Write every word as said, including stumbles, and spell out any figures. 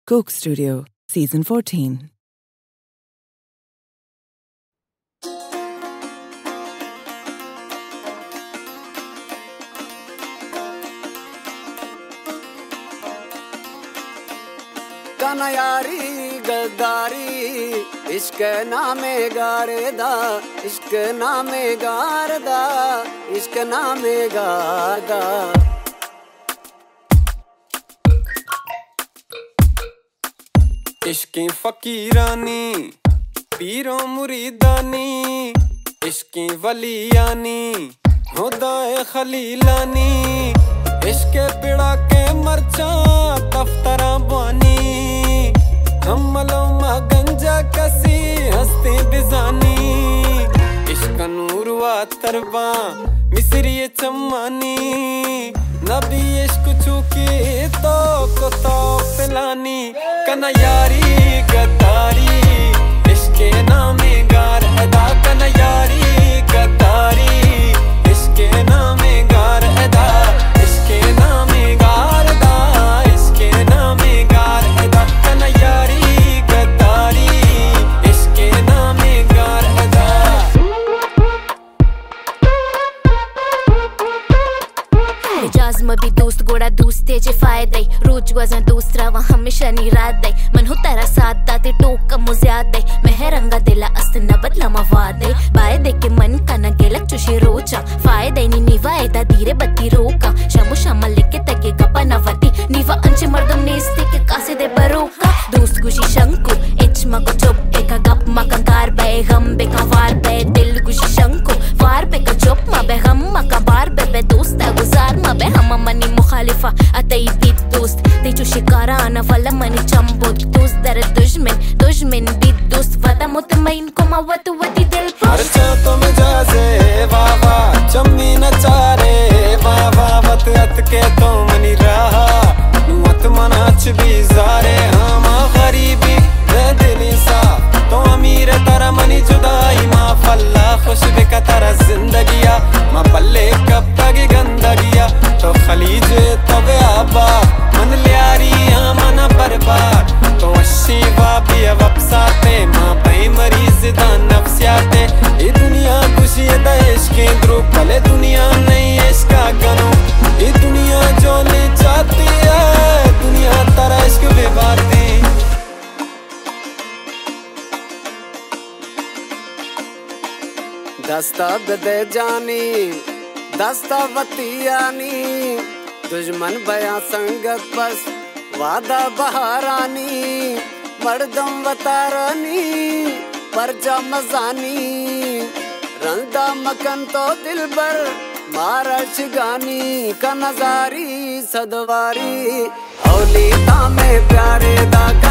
Coke Studio, Season fourteen. Kanyaari गद्दारी इश्क नामे गारदा इश्क नामे गारदा इश्क नामे गारदा इश्की फकीरानी पीरों मुरीदानी इश्की वलियानी हुदाए खलीलानी इश्के पिड़ा के मरचा तफ्तरा बानी हमलों मा गंजा कसी हस्ती बिजानी इश्क नूर वा तरबा मिसरी चम्मानी नबी इश्क चुकी तो को तो पिलानी कनयारी गद्दारी इश्के नामे गार अदा कनयारी गद्दारी इश्के नामे गार अदा इश्के नामे गार अदा इश्के नामे गार अदा कनयारी गद्दारी इश्के नामे गार अदा मिजाज में भी दोस्त गोड़ा दोस्ते चे फायदे रोज वजन दोस्त रवा हमेशा निराद दे मन हो तेरा साथ दाते टोक कम ज्यादा दे मेहरंगा दिला अस्त न बदला मवादे बाय दे के मन का न गेलक चुशी रोचा फायदे नी निवा एदा धीरे बत्ती रोका शमु शमल लेके तके गपा नवती निवा अंचे मर्दम नेस्ते के कासे दे बरोका दोस्त गुशी शंकु एच मको चुप एका गप मकंकार बे गम बे कवार बे दिल गुशी शंकु वार पे का चुप मा बे गम मका बार बे बे दोस्ता गुजार मा बे हम मनी मुखालिफा अतई बीत दोस्त ते जो शिकारा आना वाला मनी चंबोत दोस्त दर दुश्मन दुश्मन बीत दोस्त वदा मुतमईन को मा वतु वती दिल हरचा तो मिजाजे वावा चम्मी नचारे वावा वत अत के तो मनी रहा नुवत मनाच भी जारे हामा गरीबी मैं दिली सा तो अमीर तारा मनी जुदाई मा फल्ला खुश बेका तारा जिंदगिया मा पल्ले कब तक गंदगिया तो खलीज तबे आबा मन लियारी आमना बर्बाद तो अशी वाबी वपसाते माँ भाई मरीज दा नफ्सियाते ये दुनिया खुशी दा इश्के द्रो भले दुनिया नहीं इसका गनो ये दुनिया जो ले जाती है दुनिया तारा इश्क बेबारती दस्ता बदे जानी दस्ता वतियानी दुश्मन बया संगत बस वादा बहारानी मर्दम वतारानी परजा मजानी रंदा मकन तो दिलबर मारा शिगानी का नजारी सदवारी औली तामे प्यारे दा